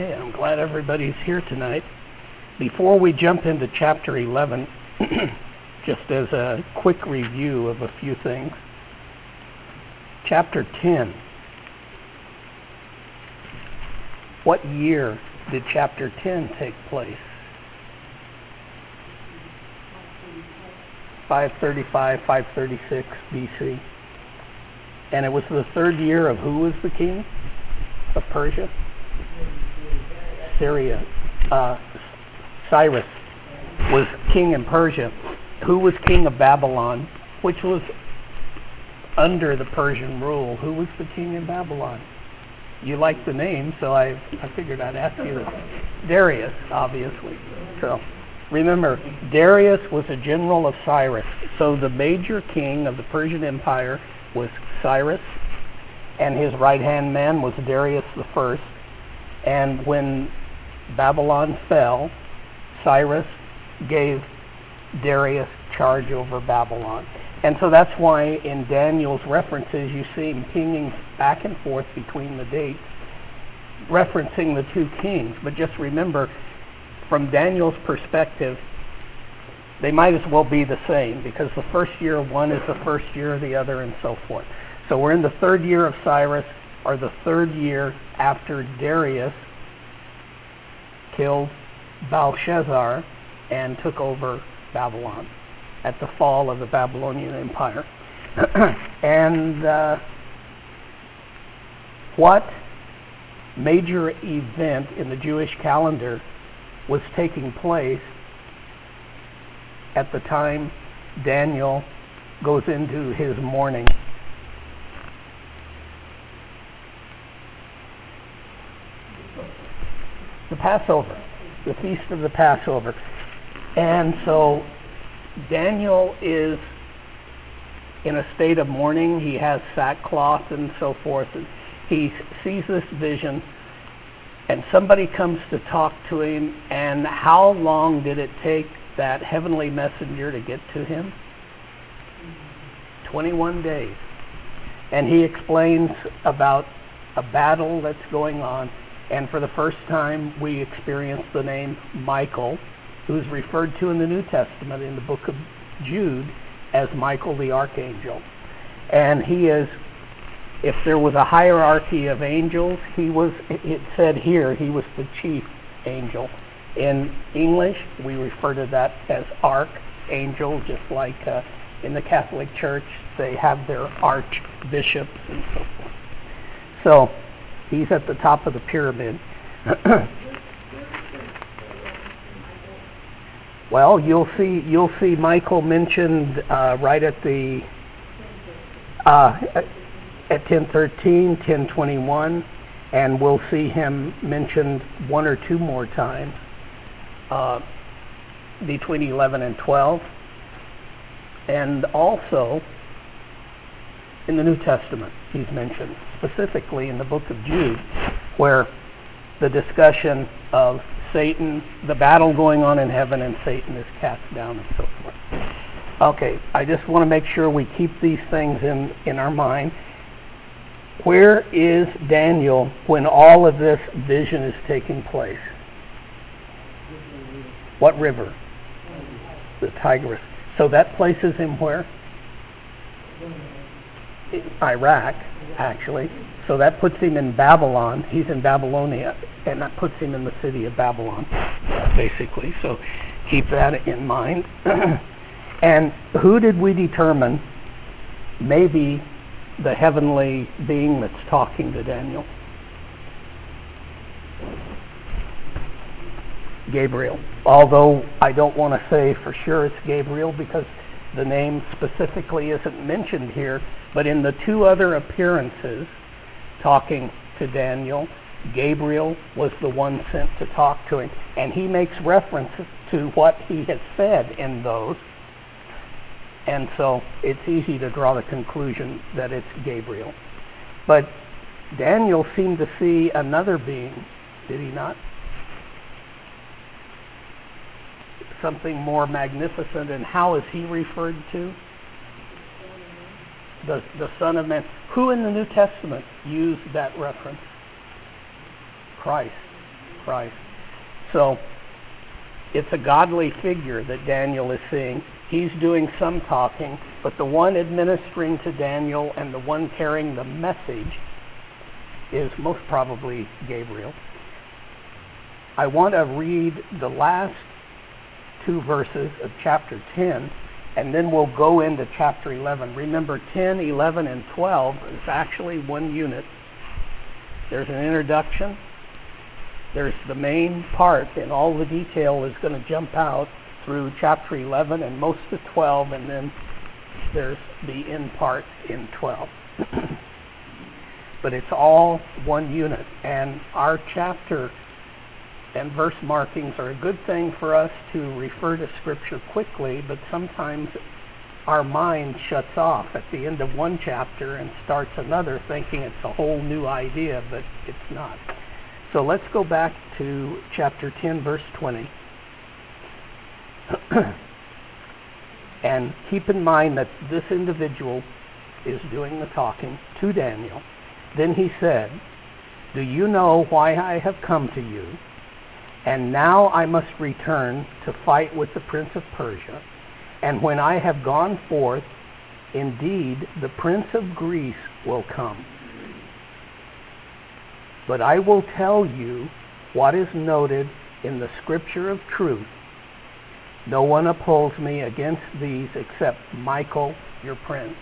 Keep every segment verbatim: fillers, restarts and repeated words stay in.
Okay, I'm glad everybody's here tonight. Before we jump into chapter eleven, just as a quick review of a few things. Chapter ten. What year did chapter ten take place? five thirty-five, five thirty-six B C. And it was the third year of who was the king of Persia? Syria. Uh, Cyrus was king in Persia. Who was king of Babylon, which was under the Persian rule? Who was the king in Babylon? You like the name, so I, I figured I'd ask you this. Darius, obviously. So remember, Darius was a general of Cyrus. So the major king of the Persian Empire was Cyrus, and his right-hand man was Darius the First. And when Babylon fell, Cyrus gave Darius charge over Babylon. And so that's why in Daniel's references you see him pinging back and forth between the dates, referencing the two kings. But just remember, from Daniel's perspective, they might as well be the same, because the first year of one is the first year of the other, and so forth. So we're in the third year of Cyrus, or the third year after Darius killed Belshazzar and took over Babylon at the fall of the Babylonian Empire. And uh, what major event in the Jewish calendar was taking place at the time Daniel goes into his mourning? The Passover, the Feast of the Passover. And so Daniel is in a state of mourning. He has sackcloth and so forth. And he sees this vision, and somebody comes to talk to him. And how long did it take that heavenly messenger to get to him? twenty-one days. And he explains about a battle that's going on. And for the first time, we experience the name Michael, who's referred to in the New Testament in the book of Jude as Michael the Archangel. And he is, if there was a hierarchy of angels, he was, it said here, he was the chief angel. In English, we refer to that as archangel, just like uh, in the Catholic Church, they have their archbishops and so forth. So he's at the top of the pyramid. Well, you'll see you'll see Michael mentioned uh, right at the uh, at ten thirteen, ten twenty-one, and we'll see him mentioned one or two more times uh, between eleven and twelve, and also in the New Testament he's mentioned, specifically in the book of Jude, where the discussion of Satan, the battle going on in heaven, and Satan is cast down and so forth. Okay, I just want to make sure we keep these things in, in our mind. Where is Daniel when all of this vision is taking place? What river? The Tigris. So that places him where? Iraq, actually. So that puts him in Babylon. He's in Babylonia, and that puts him in the city of Babylon, basically. So keep that in mind. And who did we determine may be the heavenly being that's talking to Daniel? Gabriel. Although I don't want to say for sure it's Gabriel, because the name specifically isn't mentioned here, but in the two other appearances talking to Daniel, Gabriel was the one sent to talk to him. And he makes references to what he has said in those. And so it's easy to draw the conclusion that it's Gabriel. But Daniel seemed to see another being, did he not? Something more magnificent. And how is he referred to? The, the Son of Man. Who in the New Testament used that reference? Christ. Christ. So it's a godly figure that Daniel is seeing. He's doing some talking, but the one administering to Daniel and the one carrying the message is most probably Gabriel. I want to read the last two verses of chapter ten, and then we'll go into chapter eleven. Remember, ten, eleven, and twelve is actually one unit. There's an introduction. There's the main part, and all the detail is going to jump out through chapter eleven and most of twelve, and then there's the end part in twelve. But it's all one unit, and our chapter and verse markings are a good thing for us to refer to Scripture quickly, but sometimes our mind shuts off at the end of one chapter and starts another thinking it's a whole new idea, but it's not. So let's go back to chapter ten, verse twenty. And keep in mind that this individual is doing the talking to Daniel. Then he said, "Do you know why I have come to you? And now I must return to fight with the prince of Persia. And when I have gone forth, indeed the prince of Greece will come. But I will tell you what is noted in the scripture of truth. No one opposes me against these except Michael, your prince."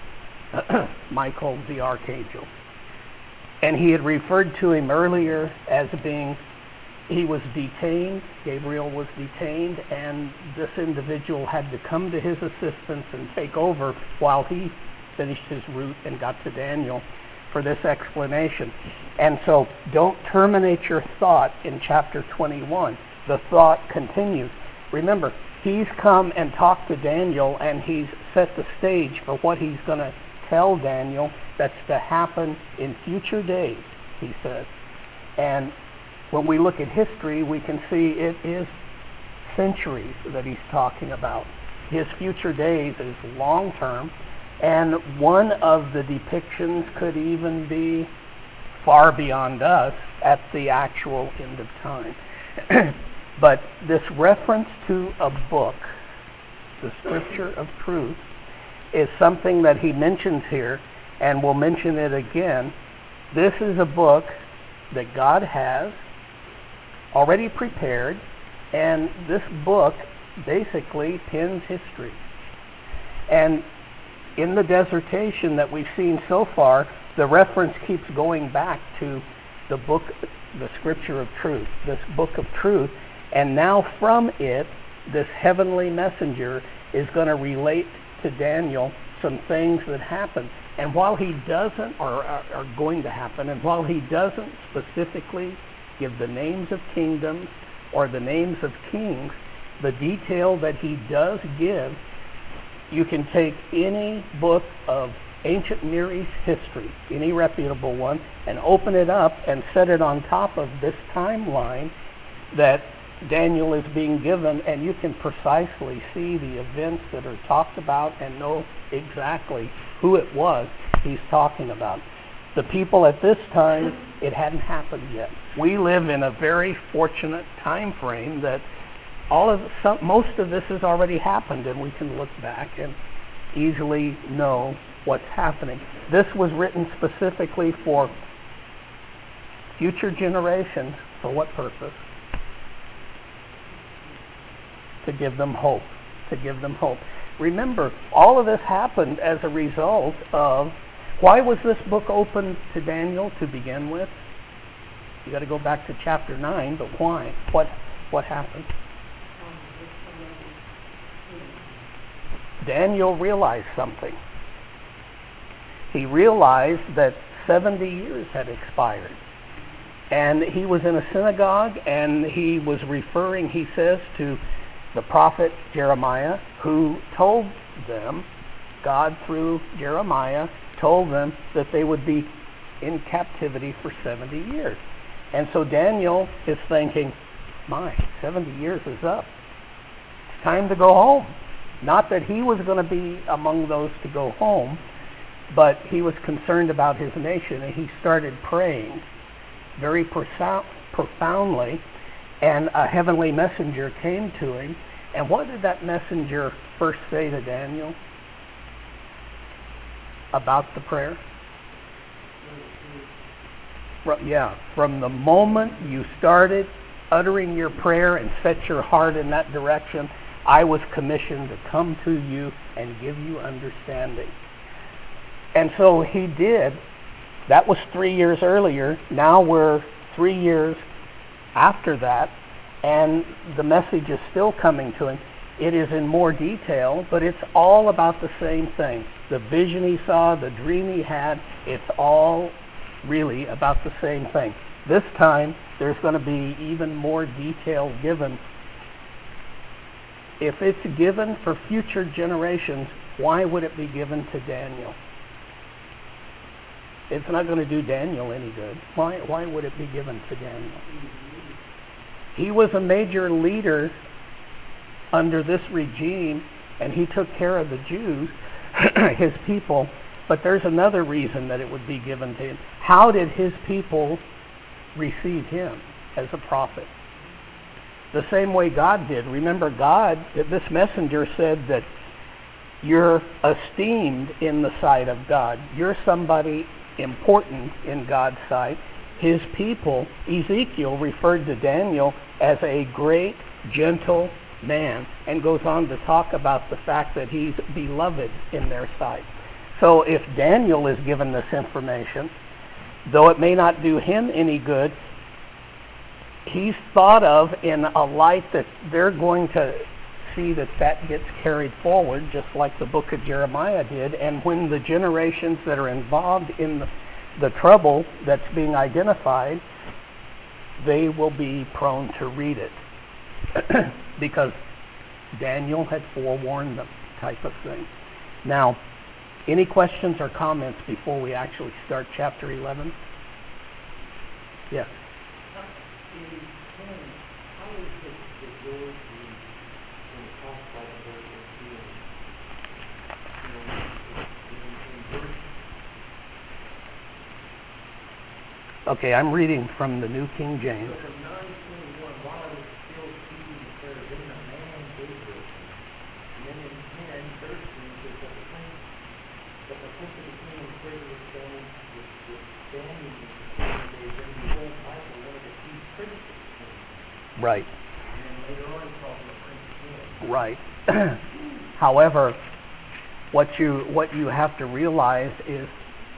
Michael the archangel. And he had referred to him earlier as being, he was detained, Gabriel was detained, and this individual had to come to his assistance and take over while he finished his route and got to Daniel for this explanation. And so don't terminate your thought in chapter twenty-one. The thought continues. Remember, he's come and talked to Daniel, and he's set the stage for what he's going to tell Daniel that's to happen in future days, he says. And when we look at history, we can see it is centuries that he's talking about. His future days is long term, and one of the depictions could even be far beyond us at the actual end of time. But this reference to a book, the Scripture of Truth, is something that he mentions here, and we'll mention it again. This is a book that God has already prepared, and this book basically pins history. And in the dissertation that we've seen so far, the reference keeps going back to the book, the Scripture of Truth, this book of truth, and now from it, this heavenly messenger is going to relate to Daniel some things that happen. And while he doesn't, or are, are going to happen, and while he doesn't specifically give the names of kingdoms or the names of kings, the detail that he does give, you can take any book of ancient Near East history, any reputable one, and open it up and set it on top of this timeline that Daniel is being given, and you can precisely see the events that are talked about and know exactly who it was he's talking about. The people at this time, it hadn't happened yet. We live in a very fortunate time frame that all of some, most of this has already happened, and we can look back and easily know what's happening. This was written specifically for future generations. For what purpose? To give them hope. To give them hope. Remember, all of this happened as a result of, why was this book open to Daniel to begin with? You got to go back to chapter nine, but why? What what happened? Daniel realized something. He realized that seventy years had expired. And he was in a synagogue, and he was referring, he says, to the prophet Jeremiah, who told them, God through Jeremiah told them that they would be in captivity for seventy years. And so Daniel is thinking, my, seventy years is up. It's time to go home. Not that he was going to be among those to go home, but he was concerned about his nation, and he started praying very profoundly, and a heavenly messenger came to him. And what did that messenger first say to Daniel about the prayer? From, yeah, from the moment you started uttering your prayer and set your heart in that direction, I was commissioned to come to you and give you understanding. And so he did. That was three years earlier. Now we're three years after that, and the message is still coming to him. It is in more detail, but it's all about the same thing. The vision he saw, the dream he had, it's all really about the same thing. This time, there's going to be even more detail given. If it's given for future generations, why would it be given to Daniel? It's not going to do Daniel any good. Why, why would it be given to Daniel? He was a major leader under this regime, and he took care of the Jews, his people. But there's another reason that it would be given to him. How did his people receive him as a prophet? The same way God did. Remember, God, this messenger said that you're esteemed in the sight of God. You're somebody important in God's sight. His people, Ezekiel referred to Daniel as a great, gentle man, and goes on to talk about the fact that he's beloved in their sight. So if Daniel is given this information, though it may not do him any good, he's thought of in a light that they're going to see that that gets carried forward, just like the book of Jeremiah did. And when the generations that are involved in the, the trouble that's being identified, they will be prone to read it because Daniel had forewarned them, type of thing. Now, any questions or comments before we actually start chapter eleven? Yes. Okay, I'm reading from the New King James. Right. Right. However, what you what you have to realize is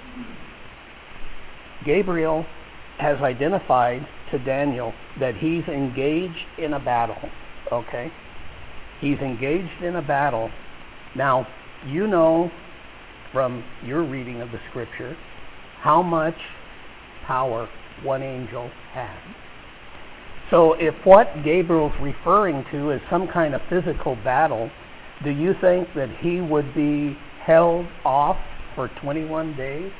Gabriel has identified to Daniel that he's engaged in a battle. Okay? He's engaged in a battle. Now, you know from your reading of the scripture how much power one angel had. So if what Gabriel's referring to is some kind of physical battle, do you think that he would be held off for twenty-one days?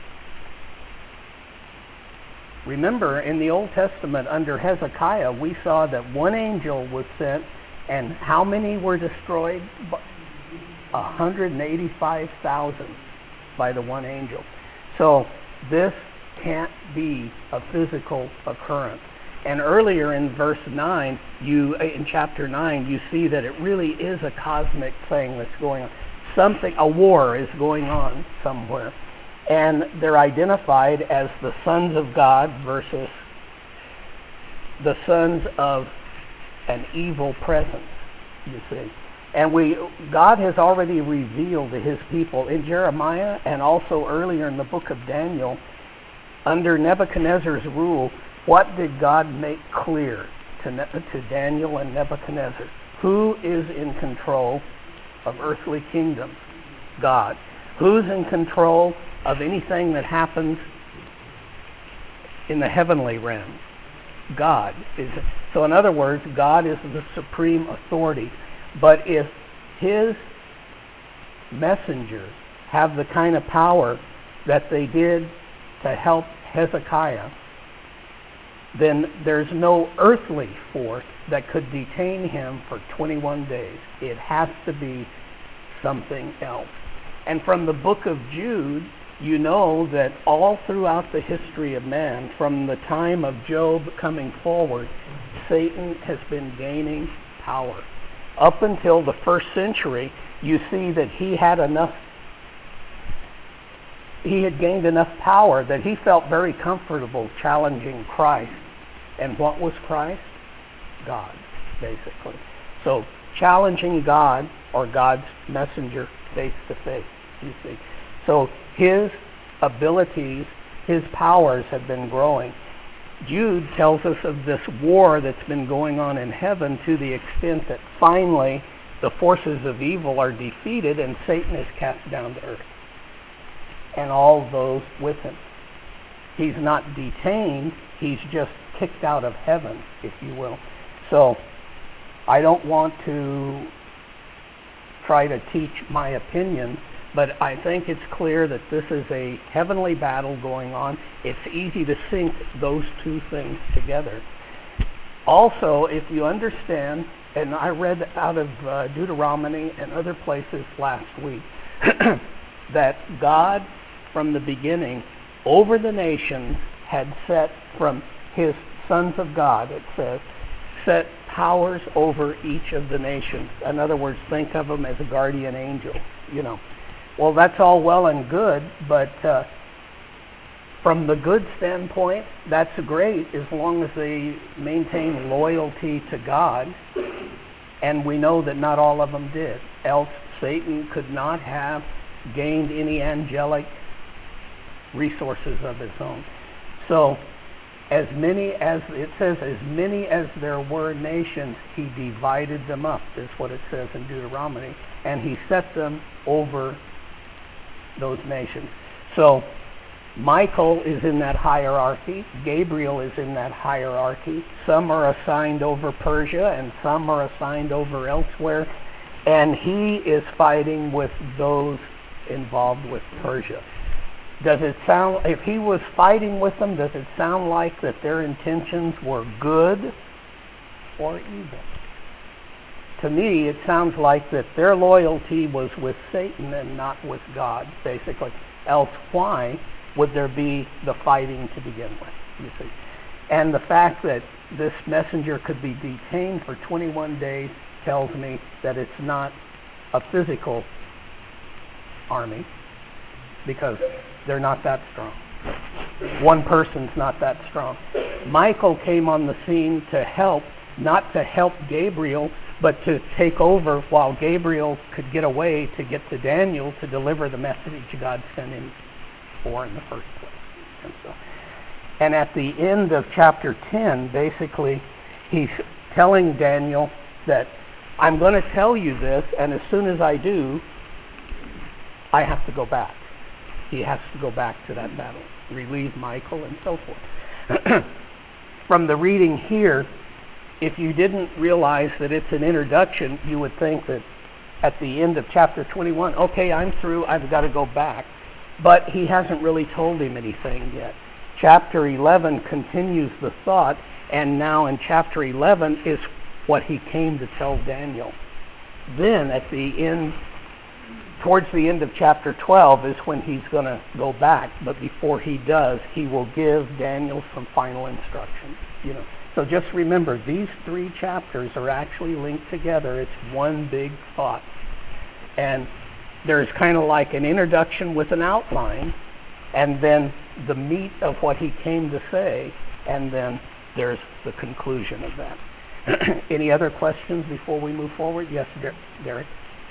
Remember, in the Old Testament under Hezekiah, we saw that one angel was sent, and how many were destroyed? one hundred eighty-five thousand by the one angel. So this can't be a physical occurrence. And earlier in verse nine, you in chapter nine, you see that it really is a cosmic thing that's going on. Something, a war is going on somewhere. And they're identified as the sons of God versus the sons of an evil presence, you see. And we, God has already revealed to his people in Jeremiah and also earlier in the book of Daniel, under Nebuchadnezzar's rule, what did God make clear to, ne- to Daniel and Nebuchadnezzar? Who is in control of earthly kingdoms? God. Who's in control of anything that happens in the heavenly realm? God is. So in other words, God is the supreme authority. But if his messengers have the kind of power that they did to help Hezekiah, then there's no earthly force that could detain him for twenty-one days. It has to be something else. And from the book of Jude, you know that all throughout the history of man, from the time of Job coming forward, Satan has been gaining power. Up until the first century, you see that he had enough, he had gained enough power that he felt very comfortable challenging Christ. And what was Christ? God, basically. So challenging God or God's messenger face to face, you see. So his abilities, his powers have been growing. Jude tells us of this war that's been going on in heaven to the extent that finally the forces of evil are defeated and Satan is cast down to earth. And all those with him. He's not detained, he's just kicked out of heaven, if you will. So I don't want to try to teach my opinion, but I think it's clear that this is a heavenly battle going on. It's easy to sync those two things together. Also, if you understand, and I read out of uh, Deuteronomy and other places last week, that God, from the beginning, over the nations, had set from his sons of God, it says, set powers over each of the nations. In other words, think of them as a guardian angel, you know. Well, that's all well and good, but uh, from the good standpoint, that's great as long as they maintain loyalty to God. And we know that not all of them did. Else Satan could not have gained any angelic resources of his own. So as many as, it says, as many as there were nations, he divided them up, is what it says in Deuteronomy. And he set them over those nations. So Michael is in that hierarchy. Gabriel is in that hierarchy. Some are assigned over Persia and some are assigned over elsewhere. And he is fighting with those involved with Persia. Does it sound, if he was fighting with them, does it sound like that their intentions were good or evil? To me, it sounds like that their loyalty was with Satan and not with God, basically. Else, why would there be the fighting to begin with, you see? And the fact that this messenger could be detained for twenty-one days tells me that it's not a physical army, because they're not that strong. One person's not that strong. Michael came on the scene to help, not to help Gabriel, but to take over while Gabriel could get away to get to Daniel to deliver the message God sent him for in the first place. And, so, and at the end of chapter ten, basically, he's telling Daniel that I'm going to tell you this, and as soon as I do, I have to go back. He has to go back to that battle, relieve Michael, and so forth. From the reading here, if you didn't realize that it's an introduction, you would think that at the end of chapter twenty-one, okay, I'm through, I've got to go back. But he hasn't really told him anything yet. Chapter eleven continues the thought, and now in chapter eleven is what he came to tell Daniel. Then at the end, towards the end of chapter twelve is when he's going to go back, but before he does, he will give Daniel some final instructions. You know, so just remember, these three chapters are actually linked together. It's one big thought, and there's kind of like an introduction with an outline, and then the meat of what he came to say, and then there's the conclusion of that. Any other questions before we move forward? Yes, Derek.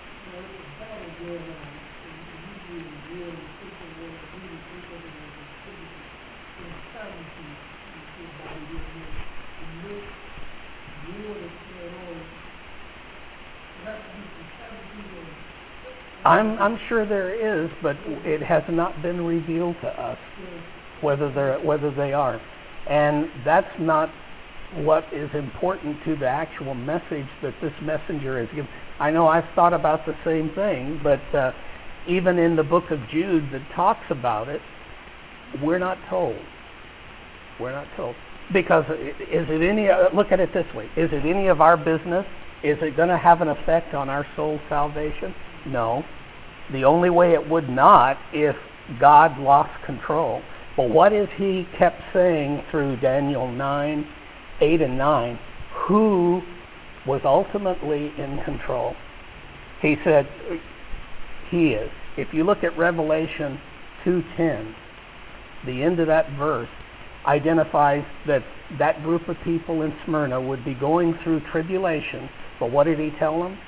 I'm, I'm sure there is, but it has not been revealed to us whether they're whether they are, and that's not what is important to the actual message that this messenger is given. I know I've thought about the same thing, but uh, even in the book of Jude that talks about it, we're not told. We're not told. Because is it any, uh, look at it this way, is it any of our business? Is it going to have an effect on our soul's salvation? No. The only way it would not, if God lost control. But what is he kept saying through Daniel nine, eight and nine? Who was ultimately in control? He said, he is. If you look at Revelation two ten, the end of that verse identifies that that group of people in Smyrna would be going through tribulation. But what did he tell them?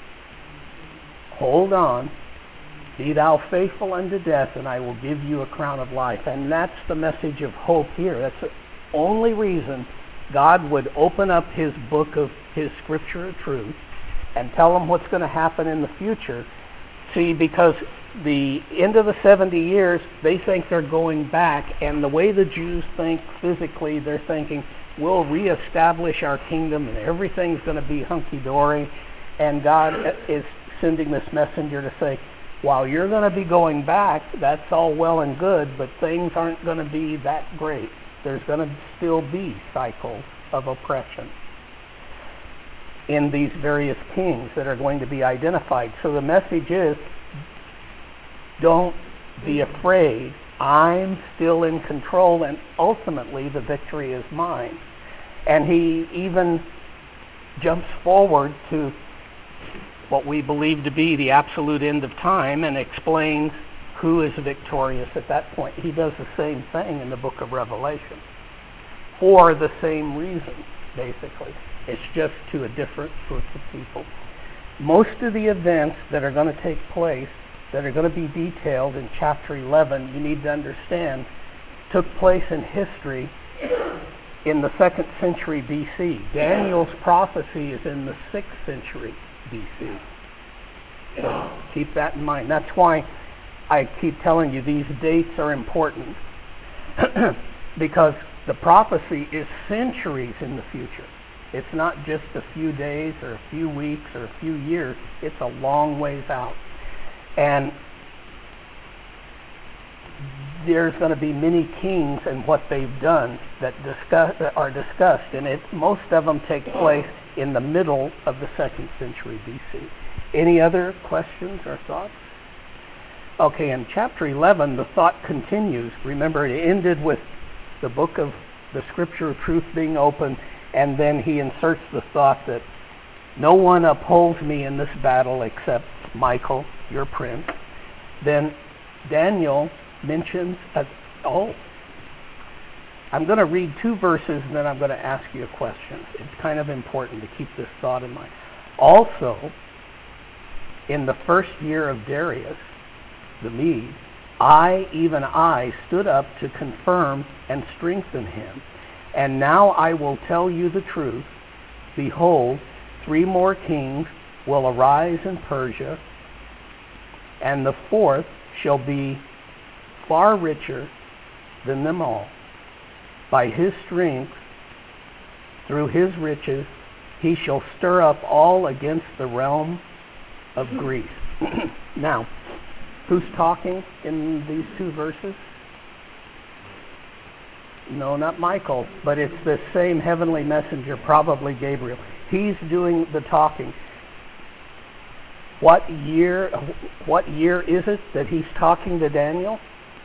Hold on. Be thou faithful unto death, and I will give you a crown of life. And that's the message of hope here. That's the only reason God would open up his book of his scripture of truth and tell them what's going to happen in the future. See, because the end of the seventy years, they think they're going back, and the way the Jews think physically, they're thinking, we'll reestablish our kingdom and everything's going to be hunky-dory. And God is sending this messenger to say, while you're going to be going back, that's all well and good, but things aren't going to be that great. There's going to still be cycles of oppression in these various kings that are going to be identified. So the message is, don't be afraid. I'm still in control, and ultimately the victory is mine. And he even jumps forward to what we believe to be the absolute end of time and explains who is victorious at that point. He does the same thing in the book of Revelation for the same reason, basically. It's just to a different group of people. Most of the events that are going to take place, that are going to be detailed in chapter eleven, you need to understand, took place in history in the second century B C. Daniel's prophecy is in the sixth century B C. So keep that in mind. That's why I keep telling you these dates are important because the prophecy is centuries in the future. It's not just a few days or a few weeks or a few years. It's a long ways out. And there's going to be many kings and what they've done that discuss, are discussed, and it, most of them take place in the middle of the second century B C. Any other questions or thoughts? Okay, in chapter eleven, the thought continues. Remember, it ended with the book of the Scripture of Truth being open, and then he inserts the thought that no one upholds me in this battle except Michael, your prince. Then Daniel mentions, a, oh, I'm going to read two verses and then I'm going to ask you a question. It's kind of important to keep this thought in mind. Also, in the first year of Darius, the Mede, I, even I, stood up to confirm and strengthen him. And now I will tell you the truth. Behold, three more kings will arise in Persia, and the fourth shall be far richer than them all. By his strength, through his riches, he shall stir up all against the realm of Greece. Now, who's talking in these two verses? No, not Michael, but it's the same heavenly messenger, probably Gabriel. He's doing the talking. What year, what year is it that he's talking to Daniel?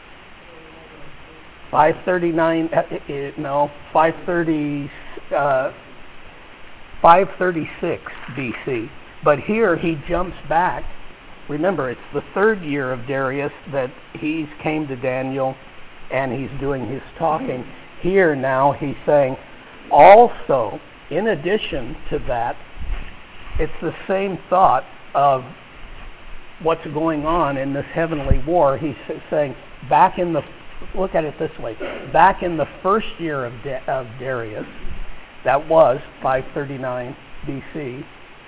five thirty-nine, uh, uh, no, five thirty, uh, five thirty-six B C. But here he jumps back. Remember, it's the third year of Darius that he came to Daniel and he's doing his talking. Here now he's saying, also, in addition to that, it's the same thought of what's going on in this heavenly war. He's saying, back in the, look at it this way, back in the first year of, da- of Darius, that was five thirty-nine B C,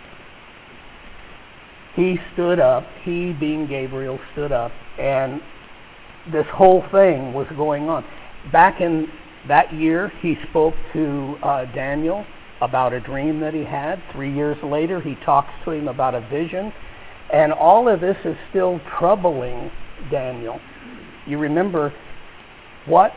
he stood up, he being Gabriel stood up, and this whole thing was going on. Back in that year, he spoke to uh, Daniel about a dream that he had. Three years later, he talks to him about a vision. And all of this is still troubling Daniel. You remember what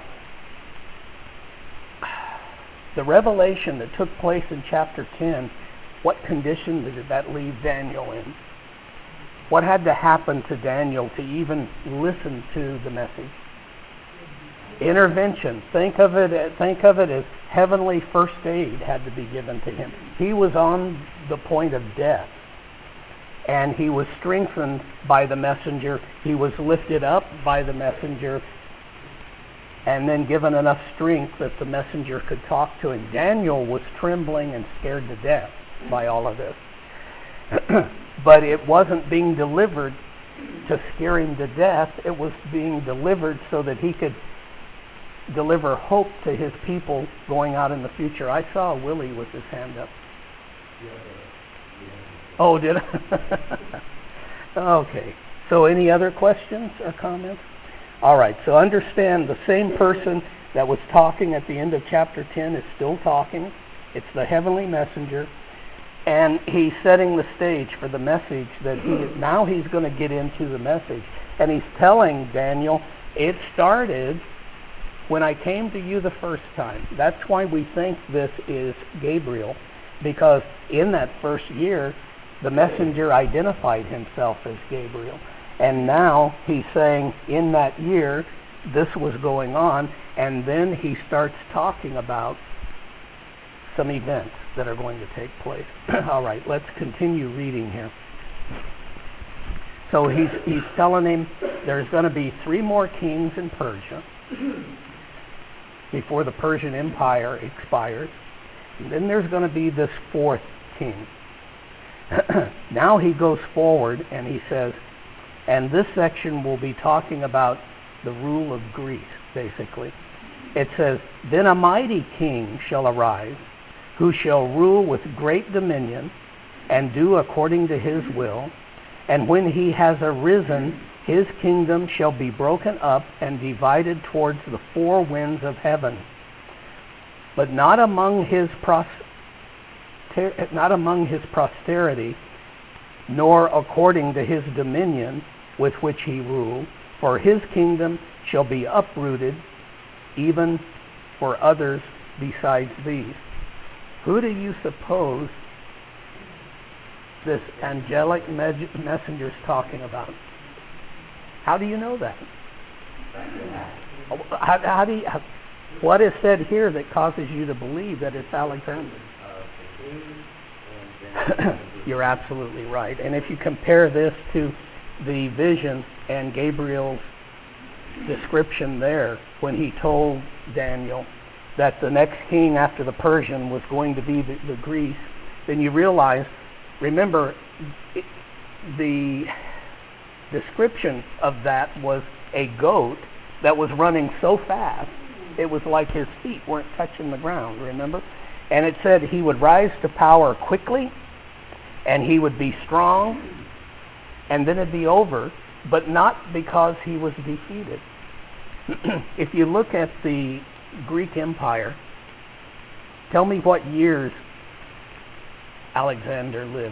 the revelation that took place in chapter ten, what condition did that leave Daniel in? What had to happen to Daniel to even listen to the message? Intervention. Think of it, think of it as heavenly first aid had to be given to him. He was on the point of death, and he was strengthened by the messenger. He was lifted up by the messenger, and then given enough strength that the messenger could talk to him. Daniel was trembling and scared to death by all of this. But it wasn't being delivered to scare him to death. It was being delivered so that he could deliver hope to his people going out in the future. I saw Willie with his hand up. Oh, did I? Okay. So any other questions or comments? All right. So understand the same person that was talking at the end of chapter ten is still talking. It's the heavenly messenger. And he's setting the stage for the message that he, now he's going to get into the message. And he's telling Daniel, it started when I came to you the first time. That's why we think this is Gabriel, because in that first year, the messenger identified himself as Gabriel. And now he's saying in that year, this was going on, and then he starts talking about some events that are going to take place. All right, let's continue reading here. So he's, he's telling him there's going to be three more kings in Persia before the Persian Empire expires. And then there's going to be this fourth king. Now he goes forward and he says, and this section will be talking about the rule of Greece, basically. It says, then a mighty king shall arise, who shall rule with great dominion and do according to his will. And when he has arisen, his kingdom shall be broken up and divided towards the four winds of heaven. But not among his pros- not among his posterity, nor according to his dominion with which he ruled, for his kingdom shall be uprooted, even for others besides these. Who do you suppose this angelic me- messenger is talking about? How do you know that? How, how do you, how, what is said here that causes you to believe that it's Alexander? You're absolutely right. And if you compare this to the vision and Gabriel's description there when he told Daniel that the next king after the Persian was going to be the, the Greece, then you realize, remember, it, the description of that was a goat that was running so fast, it was like his feet weren't touching the ground, remember? And it said he would rise to power quickly, and he would be strong, and then it'd be over, but not because he was defeated. If you look at the Greek Empire, tell me what years Alexander lived.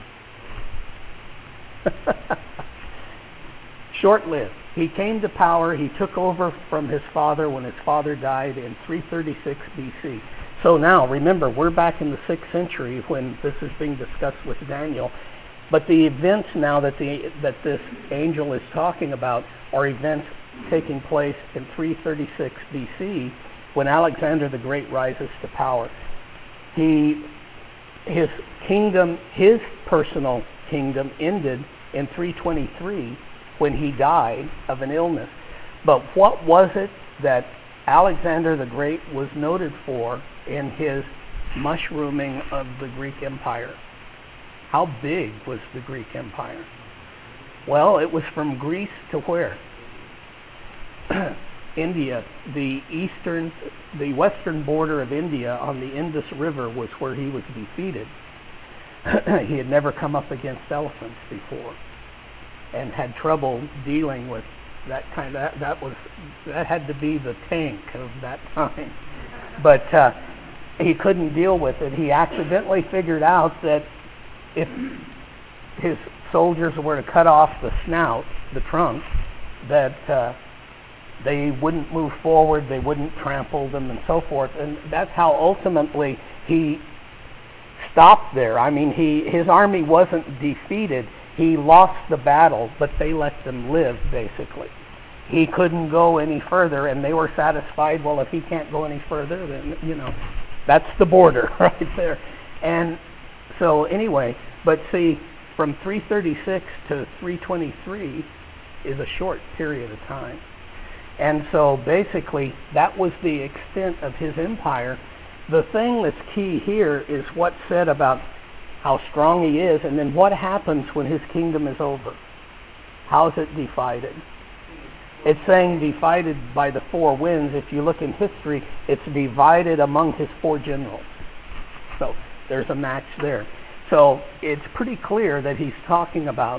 Short-lived. He came to power. He took over from his father when his father died in three thirty-six B C. So now, remember, we're back in the sixth century when this is being discussed with Daniel. But the events now that the that this angel is talking about are events taking place in three thirty-six B C when Alexander the Great rises to power. He, his kingdom, his personal kingdom ended in three twenty-three when he died of an illness. But what was it that Alexander the Great was noted for in his mushrooming of the Greek Empire? How big was the Greek Empire? Well, it was from Greece to where? India. The eastern, the western border of India on the Indus River was where he was defeated. He had never come up against elephants before and had trouble dealing with that kind of, that, that was, that had to be the tank of that time. But uh, he couldn't deal with it. He accidentally figured out that if his soldiers were to cut off the snout, the trunk, that uh, they wouldn't move forward, they wouldn't trample them and so forth. And that's how ultimately he stopped there. I mean, he his army wasn't defeated. He lost the battle, but they let them live, basically. He couldn't go any further, and they were satisfied, well, if he can't go any further, then, you know, that's the border right there. And so anyway, but see, from three thirty-six to three twenty-three is a short period of time. And so basically, that was the extent of his empire. The thing that's key here is what's said about how strong he is, and then what happens when his kingdom is over. How is it divided? It's saying divided by the four winds. If you look in history, it's divided among his four generals. So there's a match there. So it's pretty clear that he's talking about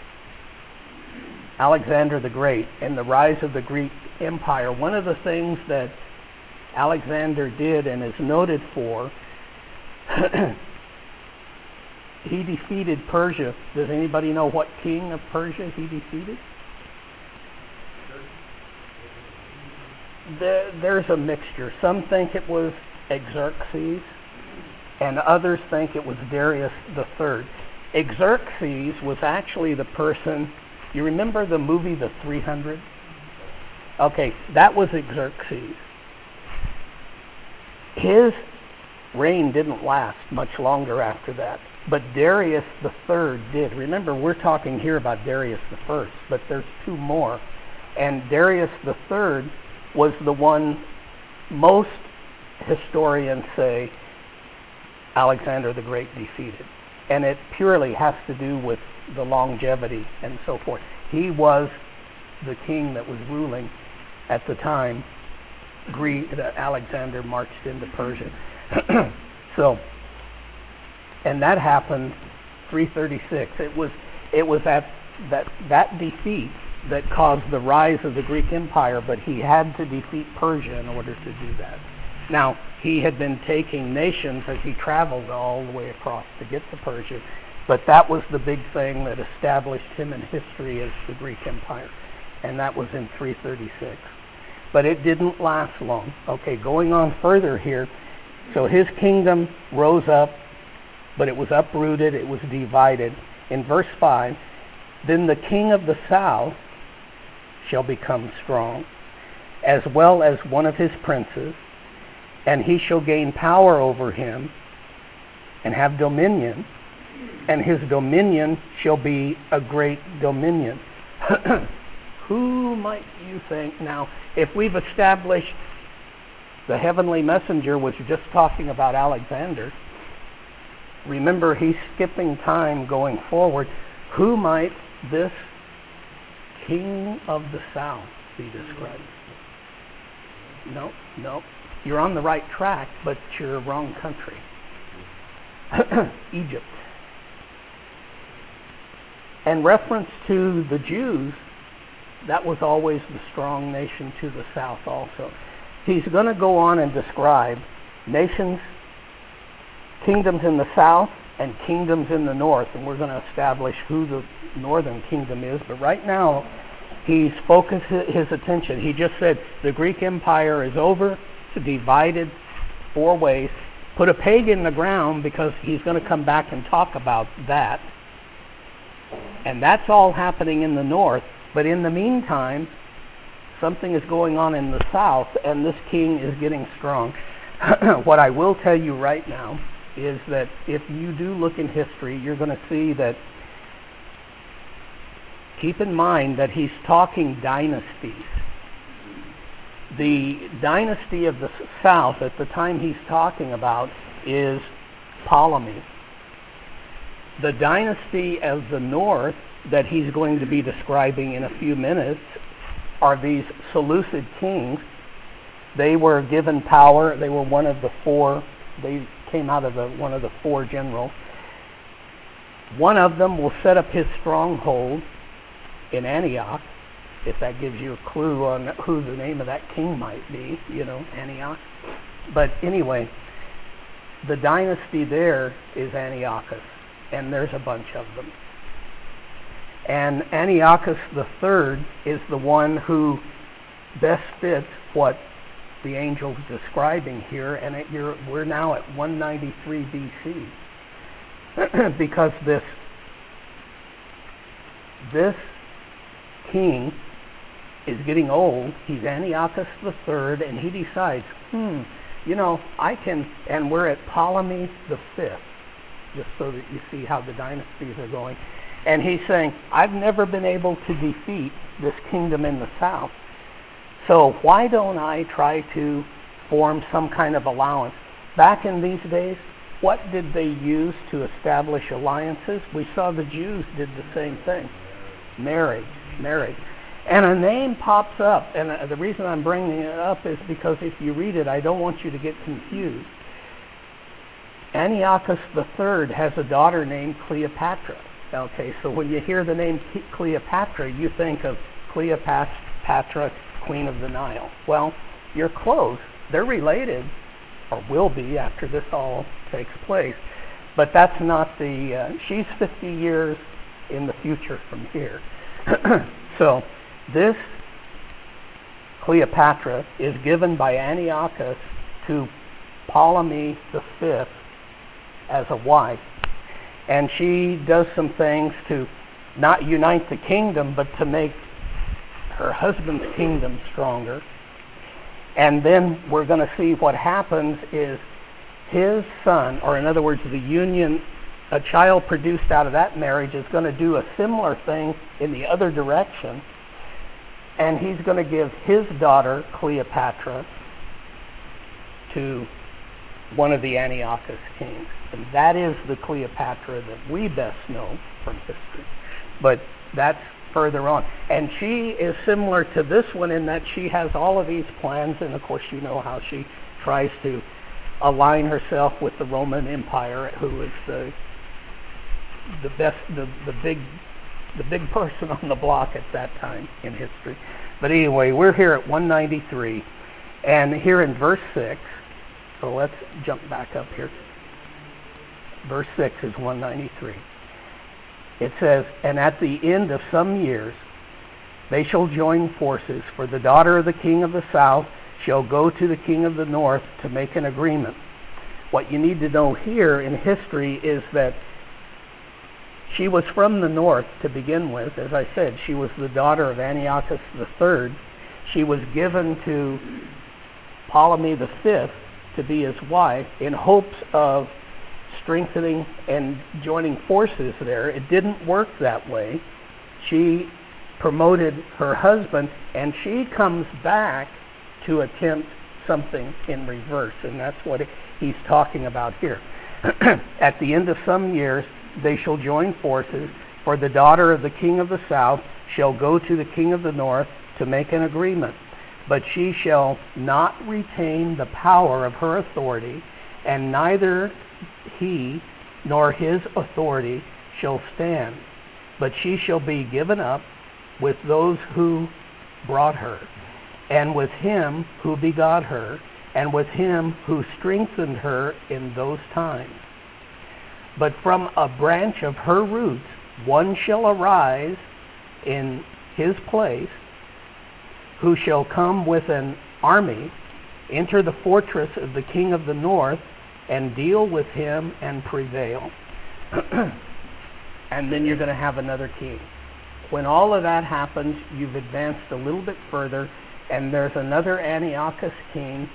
Alexander the Great and the rise of the Greek Empire. One of the things that Alexander did and is noted for, he defeated Persia. Does anybody know what king of Persia he defeated? There, there's a mixture. Some think it was Xerxes, and others think it was Darius the Third. Xerxes was actually the person, you remember the movie The three hundred? Okay, that was Xerxes. His reign didn't last much longer after that, but Darius the Third did. Remember, we're talking here about Darius the First, but there's two more. And Darius the Third was the one most historians say Alexander the Great defeated. And it purely has to do with the longevity and so forth. He was the king that was ruling at the time Greek, that Alexander marched into Persia. So, and that happened three thirty-six. It was it was at that that defeat that caused the rise of the Greek Empire, but he had to defeat Persia in order to do that. Now, he had been taking nations as he traveled all the way across to get to Persia, but that was the big thing that established him in history as the Greek Empire, and that was in three thirty-six. But it didn't last long. Okay, going on further here, so his kingdom rose up, but it was uprooted, it was divided. In verse five, then the king of the south shall become strong, as well as one of his princes, and he shall gain power over him and have dominion, and his dominion shall be a great dominion. Who might you think? Now, if we've established the heavenly messenger was just talking about Alexander, remember he's skipping time going forward. Who might this king of the south be described? No, no. You're on the right track, but you're wrong country. Egypt. And reference to the Jews, that was always the strong nation to the south also. He's going to go on and describe nations, kingdoms in the south and kingdoms in the north, and we're going to establish who the northern kingdom is. But right now, he's focused his attention. He just said the Greek Empire is over, it's divided four ways. Put a peg in the ground because he's going to come back and talk about that. And that's all happening in the north. But in the meantime, something is going on in the south, and this king is getting strong. What I will tell you right now is that if you do look in history, you're going to see that, keep in mind that he's talking dynasties. The dynasty of the south at the time he's talking about is Ptolemy. The dynasty of the north that he's going to be describing in a few minutes are these Seleucid kings. They were given power. They were one of the four. They came out of the, one of the four generals. One of them will set up his stronghold in Antioch, if that gives you a clue on who the name of that king might be, you know, Antioch. But anyway, the dynasty there is Antiochus, and there's a bunch of them. And Antiochus the Third is the one who best fits what the angel's describing here, and it, you're, we're now at one ninety-three B C because this this king is getting old. He's Antiochus the Third, and he decides, hmm, you know, I can, and we're at Ptolemy the Fifth, just so that you see how the dynasties are going. And he's saying, I've never been able to defeat this kingdom in the south, so why don't I try to form some kind of alliance? Back in these days, what did they use to establish alliances? We saw the Jews did the same thing. Marriage, marriage. And a name pops up, and uh, the reason I'm bringing it up is because if you read it, I don't want you to get confused. Antiochus the Third has a daughter named Cleopatra. Okay, so when you hear the name Cleopatra, you think of Cleopatra, Queen of the Nile. Well, you're close. They're related, or will be after this all takes place, but that's not the, uh, she's fifty years in the future from here. So this Cleopatra is given by Antiochus to Ptolemy the Fifth as a wife, and she does some things to not unite the kingdom, but to make her husband's kingdom stronger. And then we're going to see what happens is his son, or in other words, the union, a child produced out of that marriage is going to do a similar thing in the other direction, and he's going to give his daughter, Cleopatra, to one of the Antiochus kings. And that is the Cleopatra that we best know from history. But that's further on. And she is similar to this one in that she has all of these plans, and of course you know how she tries to align herself with the Roman Empire, who is the the best, the, the big the big person on the block at that time in history. But anyway, we're here at one ninety-three, and here in verse six, so let's jump back up here. Verse six is one ninety-three. It says, and at the end of some years they shall join forces, for the daughter of the king of the south shall go to the king of the north to make an agreement. What you need to know here in history is that she was from the north to begin with. As I said, she was the daughter of Antiochus the Third. She was given to Ptolemy the Fifth to be his wife in hopes of strengthening and joining forces there. It didn't work that way. She promoted her husband, and she comes back to attempt something in reverse, and that's what he's talking about here. At the end of some years, they shall join forces, for the daughter of the king of the south shall go to the king of the north to make an agreement, but she shall not retain the power of her authority, and neither he nor his authority shall stand, but she shall be given up with those who brought her, and with him who begot her, and with him who strengthened her in those times. But from a branch of her roots one shall arise in his place, who shall come with an army, enter the fortress of the king of the north, and deal with him and prevail. And then you're going to have another king. When all of that happens, you've advanced a little bit further, and there's another Antiochus king,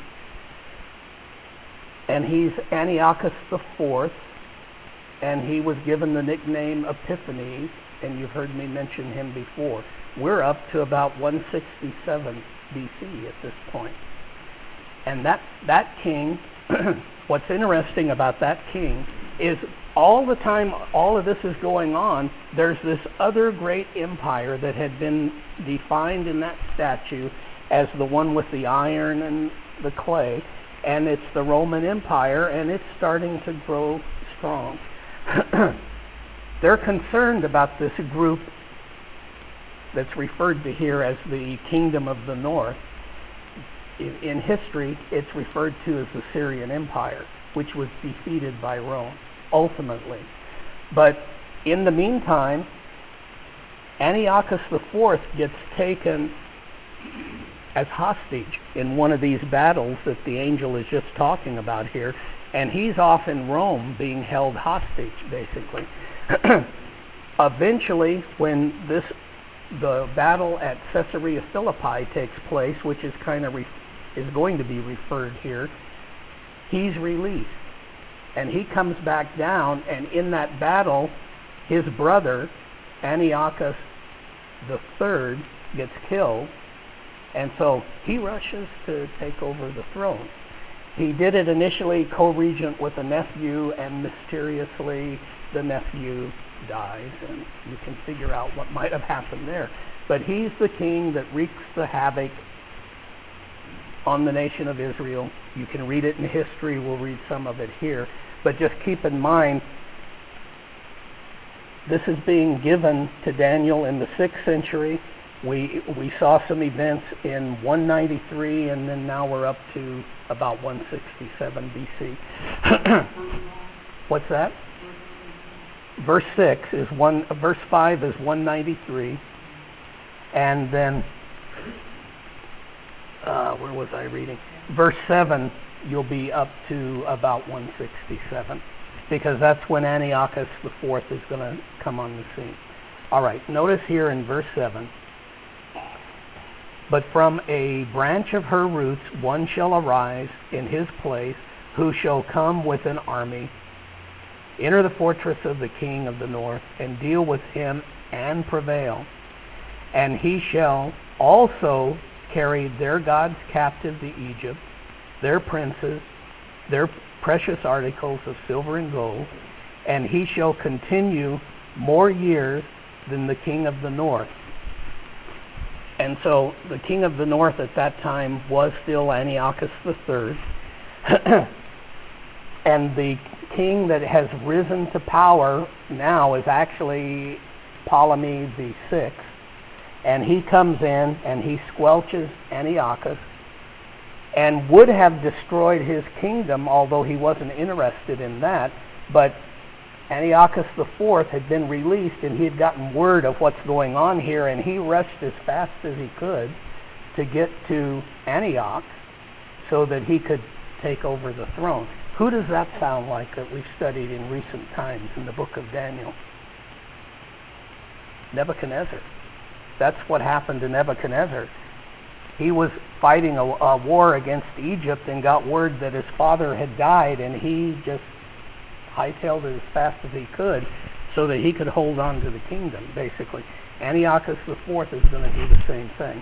and he's Antiochus the Fourth, and he was given the nickname Epiphanes, and you've heard me mention him before. We're up to about one sixty-seven B C at this point. And that, that king, what's interesting about that king is all the time all of this is going on, there's this other great empire that had been defined in that statue as the one with the iron and the clay, and it's the Roman Empire, and it's starting to grow strong. They're concerned about this group that's referred to here as the Kingdom of the North. In, in history, it's referred to as the Syrian Empire, which was defeated by Rome, ultimately. But in the meantime, Antiochus the Fourth gets taken as hostage in one of these battles that the angel is just talking about here, and he's off in Rome being held hostage, basically. eventually, when this the battle at Caesarea Philippi takes place, which is kind of re- is going to be referred here, he's released. And he comes back down, and in that battle, his brother, Antiochus the third, gets killed, and so he rushes to take over the throne. He did it initially co-regent with a nephew, and mysteriously the nephew dies, and you can figure out what might have happened there. But he's the king that wreaks the havoc on the nation of Israel. You can read it in history. We'll read some of it here. But just keep in mind, this is being given to Daniel in the sixth century. We we saw some events in one ninety-three, and then now we're up to about one sixty-seven B C. What's that? Verse six is one. Verse five is one ninety-three, and then uh, where was I reading? Verse seven, you'll be up to about one sixty-seven, because that's when Antiochus the fourth is going to come on the scene. All right. Notice here in verse seven. But from a branch of her roots one shall arise in his place, who shall come with an army, enter the fortress of the king of the north, and deal with him and prevail. And he shall also carry their gods captive to Egypt, their princes, their precious articles of silver and gold, and he shall continue more years than the king of the north. And so the king of the north at that time was still Antiochus the third. And the king that has risen to power now is actually Ptolemy the sixth. And he comes in and he squelches Antiochus and would have destroyed his kingdom, although he wasn't interested in that. But Antiochus the fourth had been released, and he had gotten word of what's going on here, and he rushed as fast as he could to get to Antioch so that he could take over the throne. Who does that sound like that we've studied in recent times in the book of Daniel? Nebuchadnezzar. That's what happened to Nebuchadnezzar. He was fighting a, a war against Egypt and got word that his father had died, and he just hightailed it as fast as he could so that he could hold on to the kingdom, basically. Antiochus the fourth is going to do the same thing.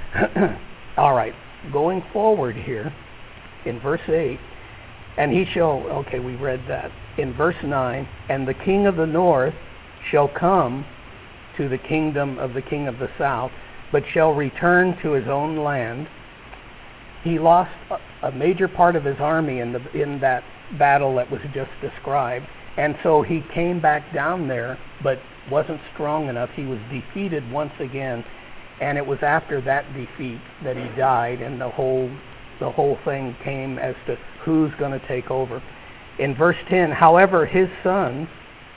All right, going forward here in verse eight, and he shall, okay, we read that. In verse nine, and the king of the north shall come to the kingdom of the king of the south, but shall return to his own land. He lost a, a major part of his army in the in that battle that was just described, and so he came back down there but wasn't strong enough. He was defeated once again, and it was after that defeat that he died, and the whole the whole thing came as to who's going to take over. In verse ten, however, his sons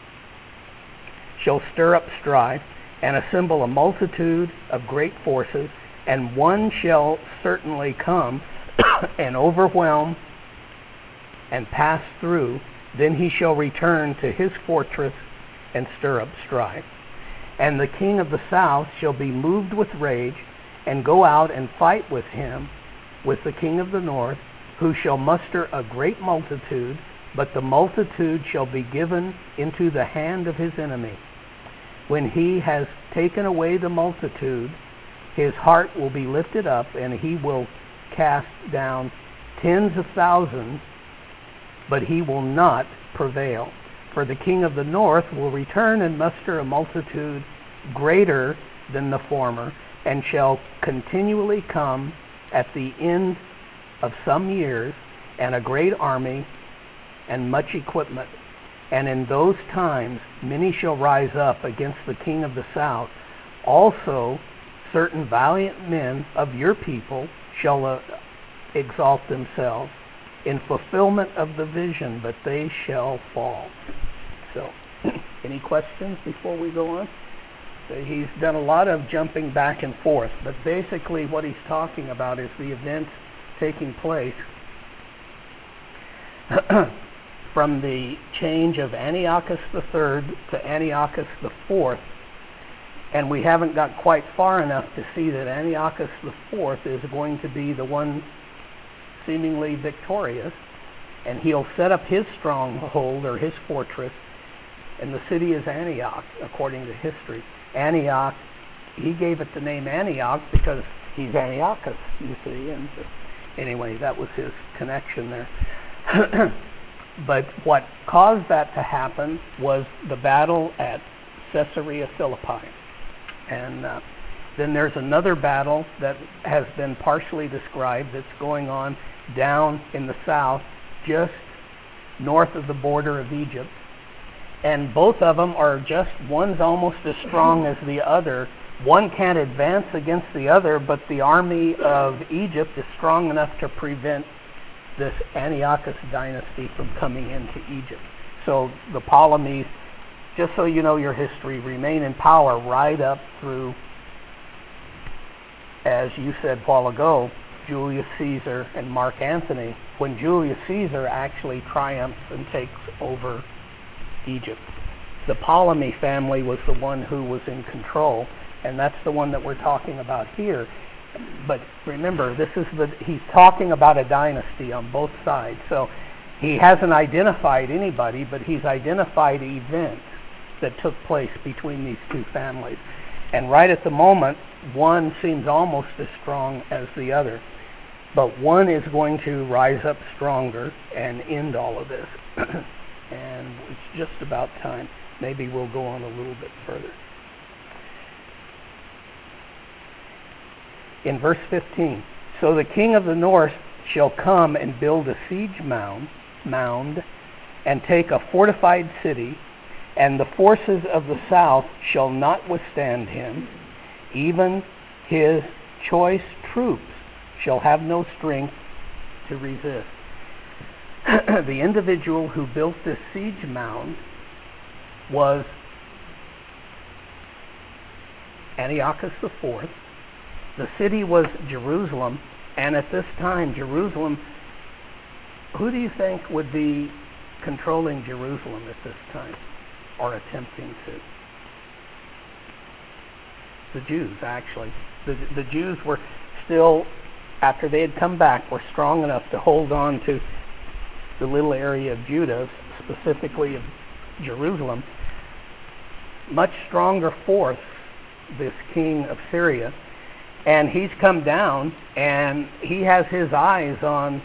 shall stir up strife and assemble a multitude of great forces, and one shall certainly come and overwhelm and pass through. Then he shall return to his fortress and stir up strife. And the king of the south shall be moved with rage, and go out and fight with him, with the king of the north, who shall muster a great multitude, but the multitude shall be given into the hand of his enemy. When he has taken away the multitude, his heart will be lifted up, and he will cast down tens of thousands, but he will not prevail. For the king of the north will return and muster a multitude greater than the former, and shall continually come at the end of some years, and a great army and much equipment. And in those times many shall rise up against the king of the south. Also certain valiant men of your people shall uh, exalt themselves in fulfillment of the vision, but they shall fall. So, any questions before we go on? So he's done a lot of jumping back and forth, but basically what he's talking about is the events taking place from the change of Antiochus the third to Antiochus the fourth, and we haven't got quite far enough to see that Antiochus the fourth is going to be the one seemingly victorious, and he'll set up his stronghold or his fortress, and the city is Antioch, according to history. Antioch, he gave it the name Antioch because he's Antiochus, you see, and so, anyway, that was his connection there. But what caused that to happen was the battle at Caesarea Philippi. And uh, then there's another battle that has been partially described that's going on down in the south, just north of the border of Egypt. And both of them are just, one's almost as strong as the other. One can't advance against the other, but the army of Egypt is strong enough to prevent this Antiochus dynasty from coming into Egypt. So the Ptolemies, just so you know your history, remain in power right up through, as you said a while ago, Julius Caesar and Mark Antony, when Julius Caesar actually triumphs and takes over Egypt. The Ptolemy family was the one who was in control, and that's the one that we're talking about here. But remember, this is the, he's talking about a dynasty on both sides. So he hasn't identified anybody, but he's identified events that took place between these two families. And right at the moment, one seems almost as strong as the other. But one is going to rise up stronger and end all of this. And it's just about time. Maybe we'll go on a little bit further. In verse fifteen, so the king of the north shall come and build a siege mound, mound and take a fortified city, and the forces of the south shall not withstand him. Even his choice troops shall have no strength to resist. The individual who built this siege mound was Antiochus the fourth. The city was Jerusalem, and at this time, Jerusalem, who do you think would be controlling Jerusalem at this time, or attempting to? The Jews, actually. The, the Jews were still, after they had come back, were strong enough to hold on to the little area of Judah, specifically of Jerusalem. Much stronger force, this king of Syria, and he's come down and he has his eyes on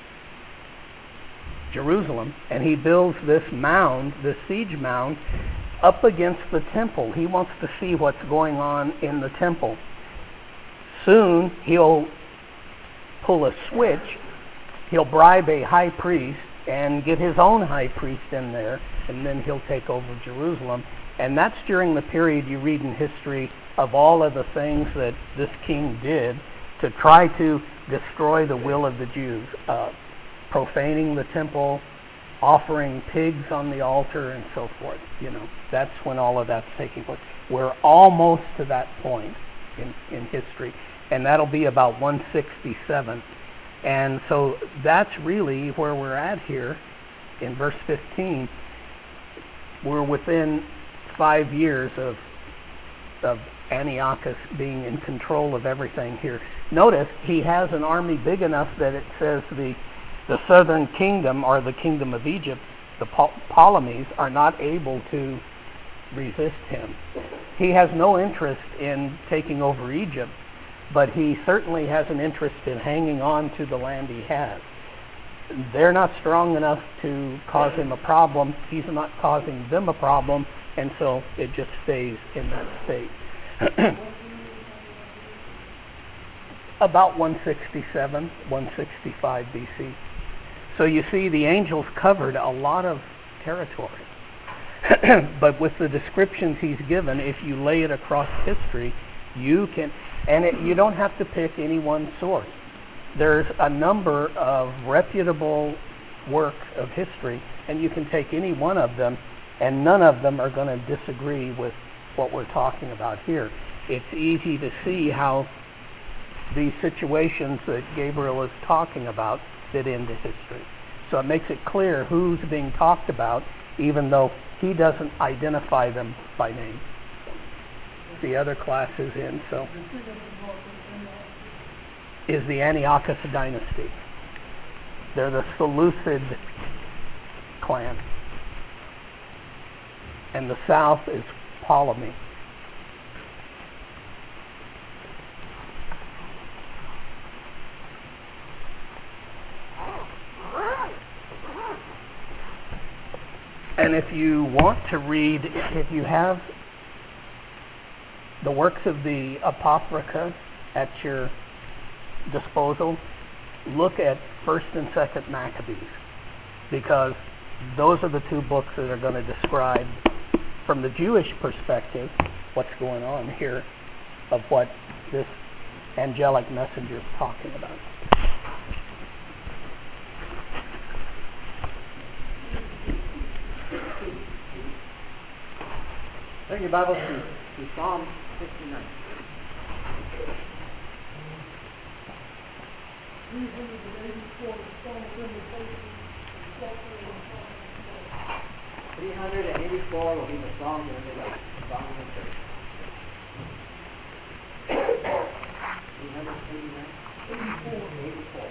Jerusalem, and he builds this mound, this siege mound, up against the temple. He wants to see what's going on in the temple. Soon he'll pull a switch, he'll bribe a high priest and get his own high priest in there, and then he'll take over Jerusalem. And that's during the period you read in history of all of the things that this king did to try to destroy the will of the Jews, uh, profaning the temple, offering pigs on the altar, and so forth. You know, that's when all of that's taking place. We're almost to that point in, in history, and that'll be about one sixty-seven. And so that's really where we're at here in verse fifteen. We're within five years of, of Antiochus being in control of everything here. Notice he has an army big enough that it says the, the southern kingdom, or the kingdom of Egypt, the Ptolemies, are not able to resist him. He has no interest in taking over Egypt, but he certainly has an interest in hanging on to the land he has. They're not strong enough to cause him a problem. He's not causing them a problem, and so it just stays in that state. About one sixty-seven, one sixty-five B C. So you see, the angels covered a lot of territory. But with the descriptions he's given, if you lay it across history, you can, and it, you don't have to pick any one source. There's a number of reputable works of history, and you can take any one of them, and none of them are going to disagree with what we're talking about here. It's easy to see how these situations that Gabriel is talking about fit into history. So it makes it clear who's being talked about, even though he doesn't identify them by name. The other class is in, so is the Antiochus dynasty. They're the Seleucid clan. And the south is Ptolemy. And if you want to read, if you have the works of the Apocrypha at your disposal, look at First and Second Maccabees, because those are the two books that are going to describe, from the Jewish perspective, what's going on here, of what this angelic messenger is talking about. Turn your Bibles to, to Psalm sixty-nine. three hundred eighty-four will be the song of the night. Song of the church. three hundred eighty-nine? eighty-four.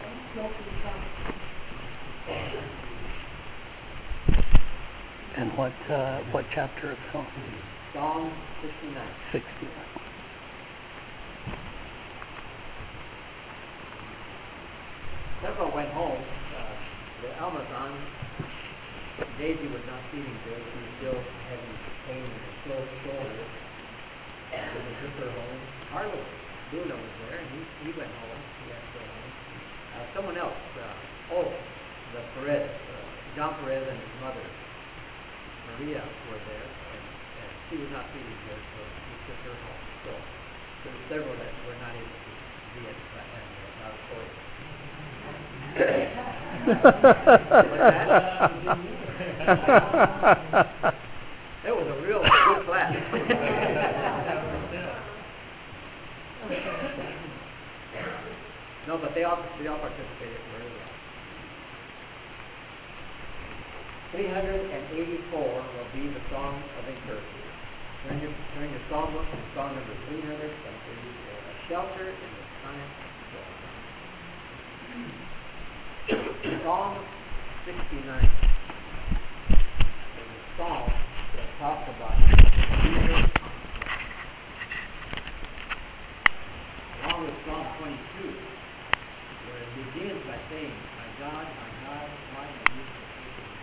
And what uh, what chapter of Psalm? Psalm sixty-nine. sixty-nine. Several went home. Uh, the Amazon, Daisy was not feeling good. She was still having pain in her shoulder. shoulder. And they took her home. Carlos Luna was there, and he, he went home. He had to go home. Uh, someone else, uh, oh, the Perez, uh, John Perez and his mother, Maria, were there, and, and she was not feeling good, so he took her home. So there were several that were not able to be at the auditorium. It was a real good class. No, but they all they all participated very well. three hundred eighty-four will be the song of encouragement. Turn your turn your song book to song number three hundred eighty-four. A shelter in the time of storm. Psalm sixty-nine is a psalm that talks about